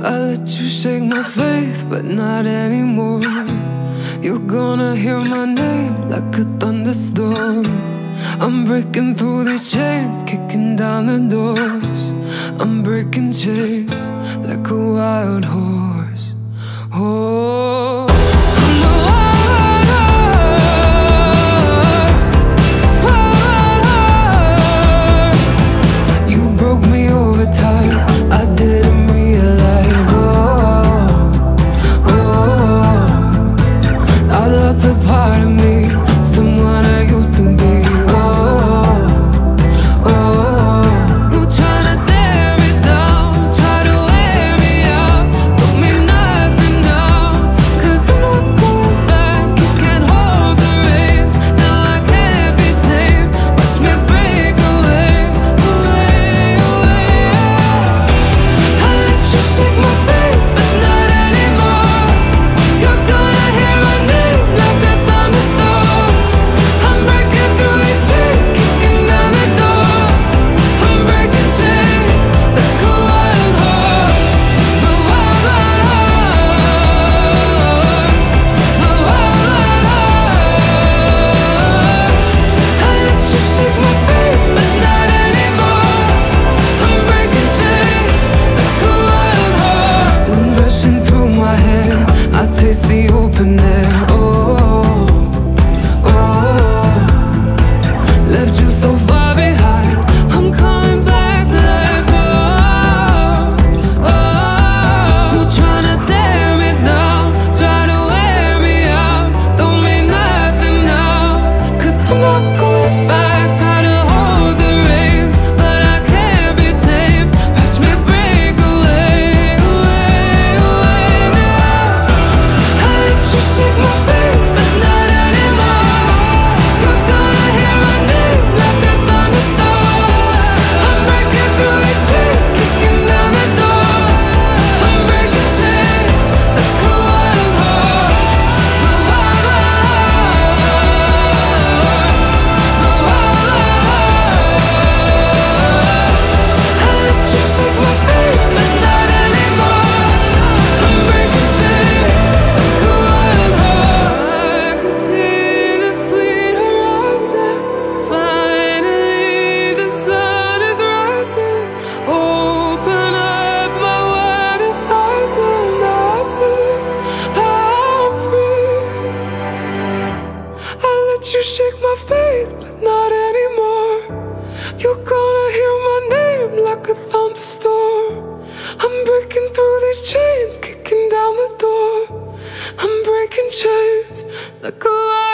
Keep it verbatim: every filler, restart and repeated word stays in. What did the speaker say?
I let you shake my faith, but not anymore. You're gonna hear my name like a thunderstorm. I'm breaking through these chains, kicking down the doors. I'm breaking chains like a wild horse. Oh, I'm a wild horse, wild horse. You broke me over time, I didn't realize. Oh, oh, I lost a part of me, someone I used to be. Taste the open air, oh, oh. Left you so far behind, I'm coming back to life, oh, oh. You're trying to tear me down, try to wear me out. Don't mean nothing now, cause I'm not going back. Try to hold the reins, but I can't be tamed. Watch me break away, away, away now. You shake my faith, but not anymore. You're gonna hear my name like a thunderstorm. I'm breaking through these chains, kicking down the door. I'm breaking chains like a wild horse, a wild horse, a wild horse. I let you shake my faith, but not anymore. I'm breaking chains like a wild horse. You shake my faith, but not anymore. You're gonna hear my name like a thunderstorm. I'm breaking through these chains, kicking down the door. I'm breaking chains like a